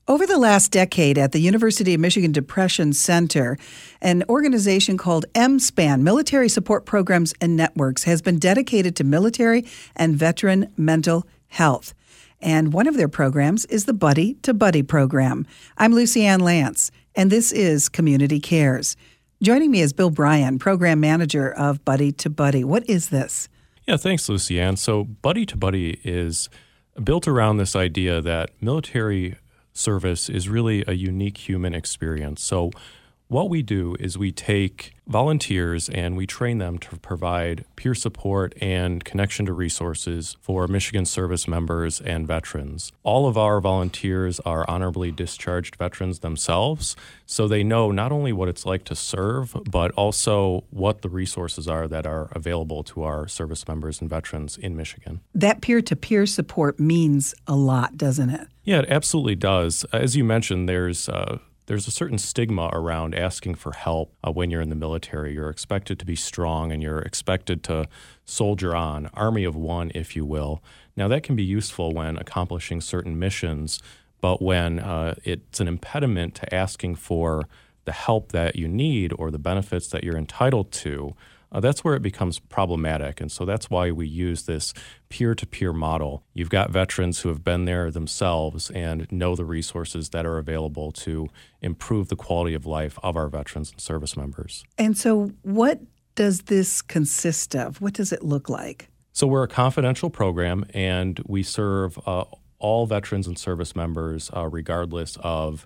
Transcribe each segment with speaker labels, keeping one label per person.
Speaker 1: Over the last decade at the University of Michigan Depression Center, an organization called MSPAN, Military Support Programs and Networks, has been dedicated to military and veteran mental health. And one of their programs is the Buddy to Buddy program. I'm Lucy Ann Lance, and this is Community Cares. Joining me is Bill Bryan, Program Manager of Buddy to Buddy. What is this?
Speaker 2: Yeah, thanks, Lucy Ann. So Buddy to Buddy is built around this idea that military service is really a unique human experience. So what we do is we take volunteers and we train them to provide peer support and connection to resources for Michigan service members and veterans. All of our volunteers are honorably discharged veterans themselves, so they know not only what it's like to serve, but also what the resources are that are available to our service members and veterans in Michigan.
Speaker 1: That peer-to-peer support means a lot, doesn't it?
Speaker 2: Yeah, it absolutely does. As you mentioned, there's a certain stigma around asking for help when you're in the military. You're expected to be strong and you're expected to soldier on, army of one, if you will. Now, that can be useful when accomplishing certain missions, but when it's an impediment to asking for the help that you need or the benefits that you're entitled to, that's where it becomes problematic. And so that's why we use this peer-to-peer model. You've got veterans who have been there themselves and know the resources that are available to improve the quality of life of our veterans and service members.
Speaker 1: And so what does this consist of? What does it look like?
Speaker 2: So we're a confidential program, and we serve all veterans and service members regardless of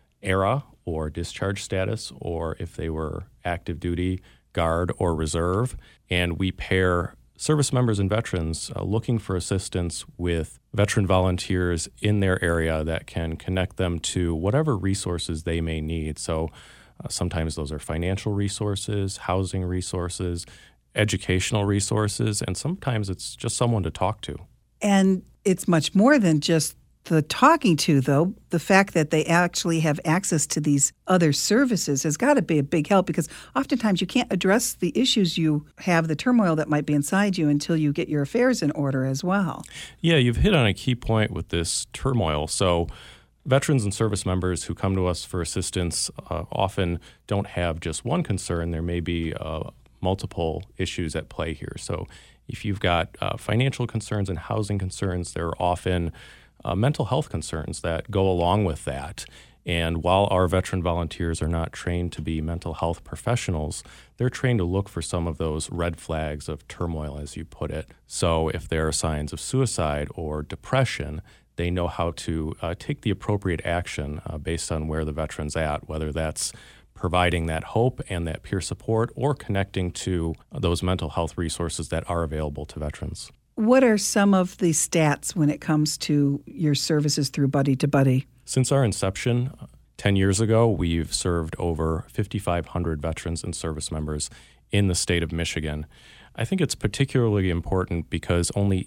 Speaker 2: era or discharge status, or if they were active duty, Guard, or Reserve, and we pair service members and veterans looking for assistance with veteran volunteers in their area that can connect them to whatever resources they may need. So sometimes those are financial resources, housing resources, educational resources, and sometimes it's just someone to talk to.
Speaker 1: And it's much more than just the talking to, though. The fact that they actually have access to these other services has got to be a big help, because oftentimes you can't address the issues you have, the turmoil that might be inside you, until you get your affairs in order as well. Yeah,
Speaker 2: you've hit on a key point with this turmoil. So veterans and service members who come to us for assistance often don't have just one concern. There may be multiple issues at play here. So if you've got financial concerns and housing concerns, there are often mental health concerns that go along with that. And while our veteran volunteers are not trained to be mental health professionals, they're trained to look for some of those red flags of turmoil, as you put it. So if there are signs of suicide or depression, they know how to take the appropriate action based on where the veteran's at, whether that's providing that hope and that peer support or connecting to those mental health resources that are available to veterans.
Speaker 1: What are some of the stats when it comes to your services through Buddy to Buddy?
Speaker 2: Since our inception 10 years ago, we've served over 5,500 veterans and service members in the state of Michigan. I think it's particularly important because only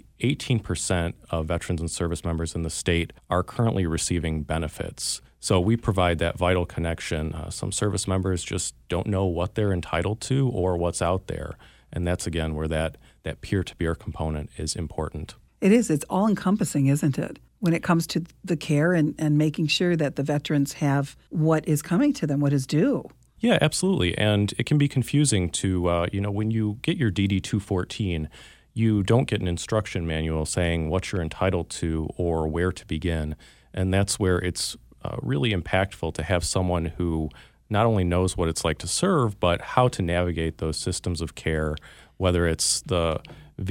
Speaker 2: 18% of veterans and service members in the state are currently receiving benefits. So we provide that vital connection. Some service members just don't know what they're entitled to or what's out there. And that's, again, where that peer-to-peer component is important.
Speaker 1: It is. It's all-encompassing, isn't it, when it comes to the care and making sure that the veterans have what is coming to them, what is due.
Speaker 2: Yeah, absolutely. And it can be confusing to, when you get your DD-214, you don't get an instruction manual saying what you're entitled to or where to begin. And that's where it's really impactful to have someone who not only knows what it's like to serve, but how to navigate those systems of care, whether it's the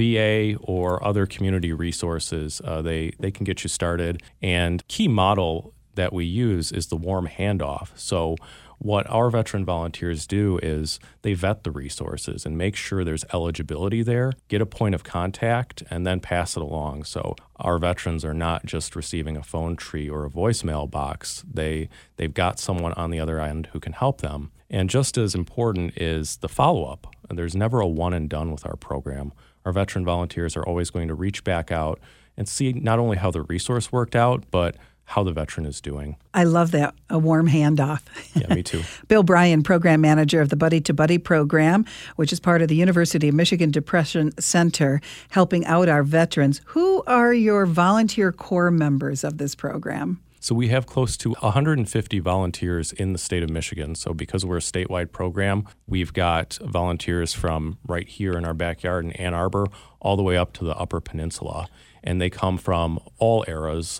Speaker 2: VA or other community resources. They can get you started. And key model that we use is the warm handoff. So what our veteran volunteers do is they vet the resources and make sure there's eligibility there, get a point of contact, and then pass it along. So our veterans are not just receiving a phone tree or a voicemail box. They've got someone on the other end who can help them. And just as important is the follow-up. There's never a one and done with our program. Our veteran volunteers are always going to reach back out and see not only how the resource worked out, but how the veteran is doing.
Speaker 1: I love that, a warm handoff.
Speaker 2: Yeah, me too.
Speaker 1: Bill Bryan, Program Manager of the Buddy to Buddy program, which is part of the University of Michigan Depression Center, helping out our veterans. Who are your volunteer core members of this program?
Speaker 2: So we have close to 150 volunteers in the state of Michigan. So because we're a statewide program, we've got volunteers from right here in our backyard in Ann Arbor all the way up to the Upper Peninsula. And they come from all eras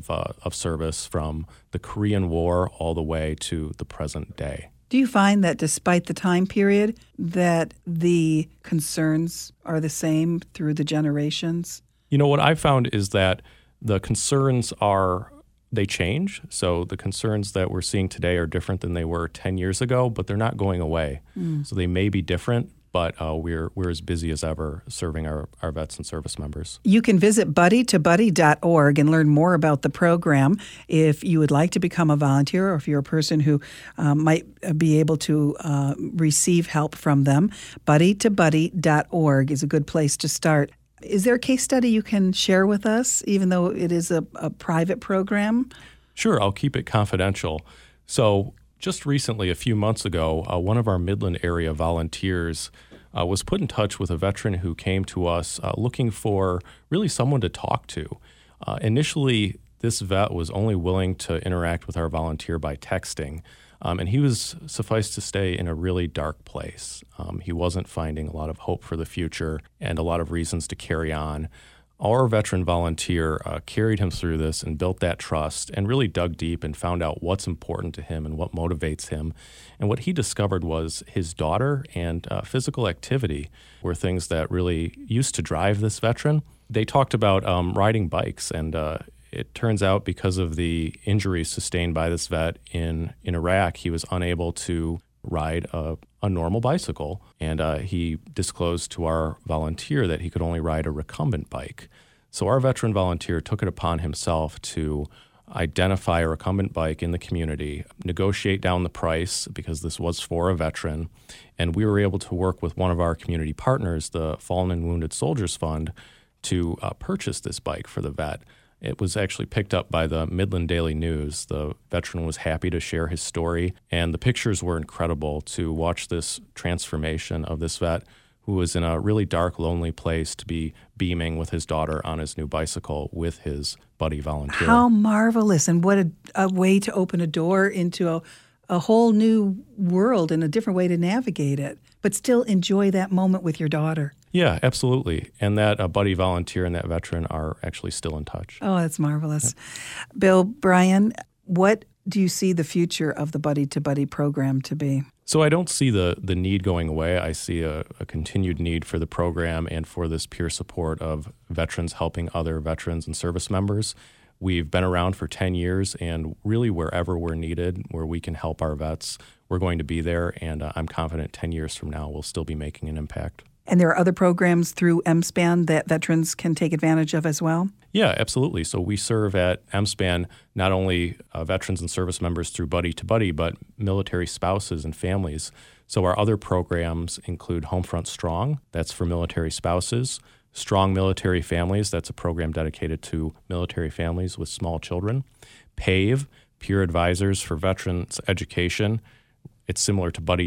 Speaker 2: of service, from the Korean War all the way to the present day.
Speaker 1: Do you find that despite the time period that the concerns are the same through the generations?
Speaker 2: You know, what I've found is that the concerns they change. So the concerns that we're seeing today are different than they were 10 years ago, but they're not going away. So they may be different, but we're as busy as ever serving our vets and service members.
Speaker 1: You can visit buddytobuddy.org and learn more about the program if you would like to become a volunteer or if you're a person who might be able to receive help from them. Buddytobuddy.org is a good place to start. Is there a case study you can share with us, even though it is a private program?
Speaker 2: Sure, I'll keep it confidential. So just recently, a few months ago, one of our Midland area volunteers was put in touch with a veteran who came to us looking for really someone to talk to. Initially, this vet was only willing to interact with our volunteer by texting. And he was, suffice to say, in a really dark place. He wasn't finding a lot of hope for the future and a lot of reasons to carry on. Our veteran volunteer carried him through this and built that trust and really dug deep and found out what's important to him and what motivates him. And what he discovered was his daughter and physical activity were things that really used to drive this veteran. They talked about riding bikes, and it turns out because of the injuries sustained by this vet in Iraq, he was unable to ride a normal bicycle. And he disclosed to our volunteer that he could only ride a recumbent bike. So our veteran volunteer took it upon himself to identify a recumbent bike in the community, negotiate down the price because this was for a veteran, and we were able to work with one of our community partners, the Fallen and Wounded Soldiers Fund, to purchase this bike for the vet. It was actually picked up by the Midland Daily News. The veteran was happy to share his story, and the pictures were incredible to watch this transformation of this vet who was in a really dark, lonely place to be beaming with his daughter on his new bicycle with his buddy volunteer.
Speaker 1: How marvelous, and what a way to open a door into a whole new world and a different way to navigate it, but still enjoy that moment with your daughter.
Speaker 2: Yeah, absolutely. And that buddy volunteer and that veteran are actually still in touch.
Speaker 1: Oh, that's marvelous. Yep. Bill Bryan, what do you see the future of the Buddy to Buddy program to be?
Speaker 2: So I don't see the need going away. I see a continued need for the program and for this peer support of veterans helping other veterans and service members. We've been around for 10 years, and really wherever we're needed, where we can help our vets, we're going to be there. And I'm confident 10 years from now, we'll still be making an impact.
Speaker 1: And there are other programs through MSPAN that veterans can take advantage of as well?
Speaker 2: Yeah, absolutely. So we serve at MSPAN not only veterans and service members through Buddy to Buddy, but military spouses and families. So our other programs include Homefront Strong, that's for military spouses, Strong Military Families, that's a program dedicated to military families with small children, PAVE, Peer Advisors for Veterans Education. It's similar to Buddy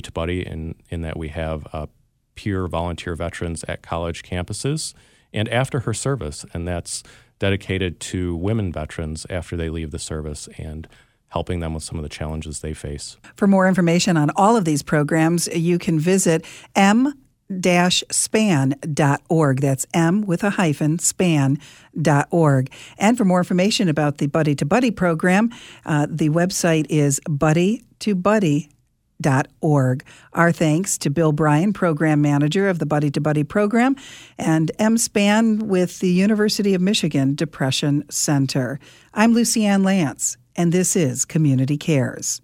Speaker 2: in that we have peer volunteer veterans at college campuses, and After Her Service, and that's dedicated to women veterans after they leave the service and helping them with some of the challenges they face.
Speaker 1: For more information on all of these programs, you can visit m-span.org. That's M with a hyphen, span.org. And for more information about the Buddy to Buddy program, the website is buddytobuddy.org. Our thanks to Bill Bryan, Program Manager of the Buddy to Buddy program, and MSPAN with the University of Michigan Depression Center. I'm Lucianne Lance, and this is Community Cares.